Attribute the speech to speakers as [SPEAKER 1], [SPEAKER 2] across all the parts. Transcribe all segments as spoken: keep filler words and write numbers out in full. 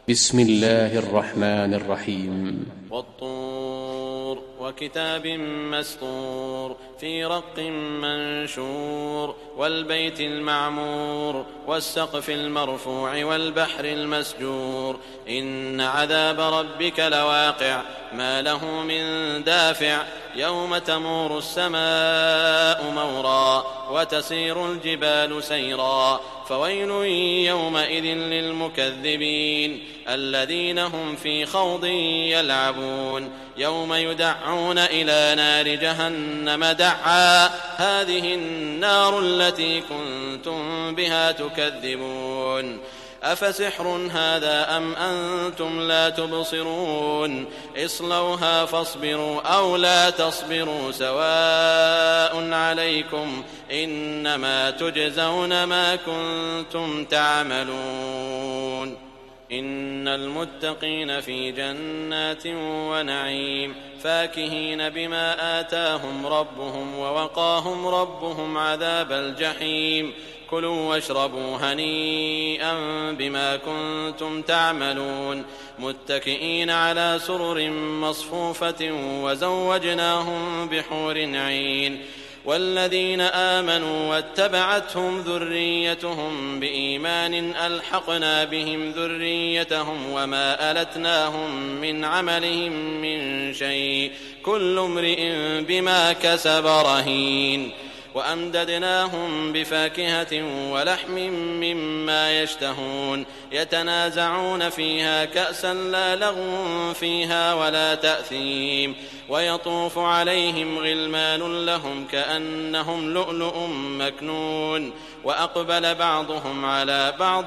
[SPEAKER 1] بسم الله الرحمن الرحيم.
[SPEAKER 2] والطور وكتاب مسطور في رق منشور والبيت المعمور والسقف المرفوع والبحر المسجور إن عذاب ربك لواقع ما له من دافع يوم تمور السماء مورا وتسير الجبال سيرا فويل يومئذ للمكذبين الذين هم في خوض يلعبون يوم يدعون إلى نار جهنم دعا هذه النار التي كنتم بها تكذبون أفسحر هذا أم أنتم لا تبصرون اصلوها فاصبروا أو لا تصبروا سواء عليكم إنما تجزون ما كنتم تعملون إن المتقين في جنات ونعيم فاكهين بما آتاهم ربهم ووقاهم ربهم عذاب الجحيم كلوا واشربوا هنيئا بما كنتم تعملون متكئين على سرر مصفوفة وزوجناهم بحور عين والذين آمنوا واتبعتهم ذريتهم بإيمان ألحقنا بهم ذريتهم وما ألتناهم من عملهم من شيء كل امرئ بما كسب رهين وأمددناهم بفاكهة ولحم مما يشتهون يتنازعون فيها كأسا لا لغو فيها ولا تأثيم ويطوف عليهم غلمان لهم كأنهم لؤلؤ مكنون وأقبل بعضهم على بعض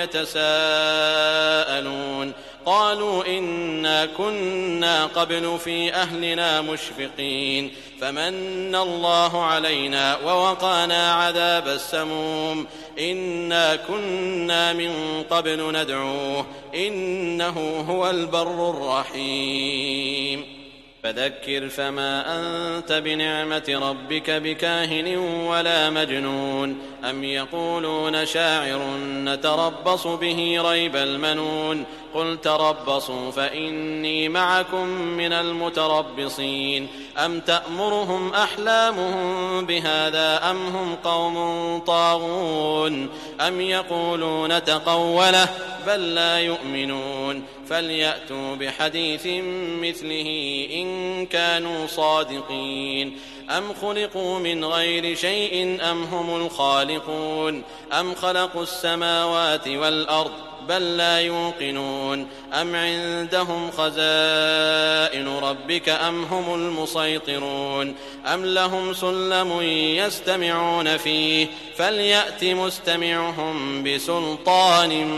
[SPEAKER 2] يتساءلون قالوا إنا كنا قبل في أهلنا مشفقين فمن الله علينا ووقانا عذاب السموم إنا كنا من قبل ندعوه إنه هو البر الرحيم فذكر فما أنت بنعمة ربك بكاهن ولا مجنون أم يقولون شاعر نتربص به ريب المنون قل تربصوا فإني معكم من المتربصين أم تأمرهم أحلامهم بهذا أم هم قوم طاغون أم يقولون تقوله بل لا يؤمنون فليأتوا بحديث مثله إن كانوا صادقين أم خلقوا من غير شيء أم هم الخالقون أم خلقوا السماوات والأرض بل لا يوقنون أم عندهم خزائن ربك أم هم المسيطرون أم لهم سلم يستمعون فيه فليأت مستمعهم بسلطان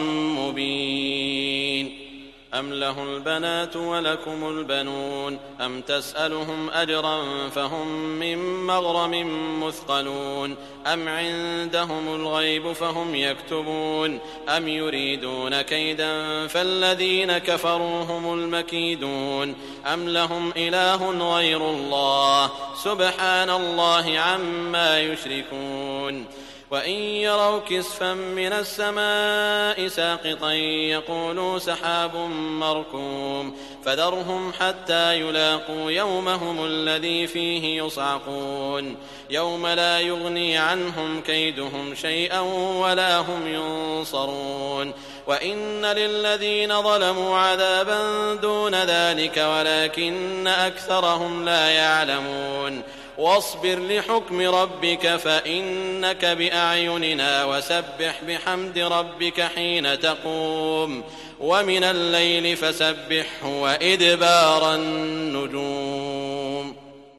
[SPEAKER 2] مبين أم له البنات ولكم البنون أم تسألهم أجرا فهم من مغرم مثقلون أم عندهم الغيب فهم يكتبون أم يريدون كيدا فالذين كفروا هم المكيدون أم لهم إله غير الله سبحان الله عما يشركون وإن يروا كسفا من السماء ساقطا يقولوا سحاب مركوم فذرهم حتى يلاقوا يومهم الذي فيه يصعقون يوم لا يغني عنهم كيدهم شيئا ولا هم ينصرون وإن للذين ظلموا عذابا دون ذلك ولكن أكثرهم لا يعلمون واصبر لحكم ربك فإنك بأعيننا وسبح بحمد ربك حين تقوم ومن الليل فسبحه وإدبار النجوم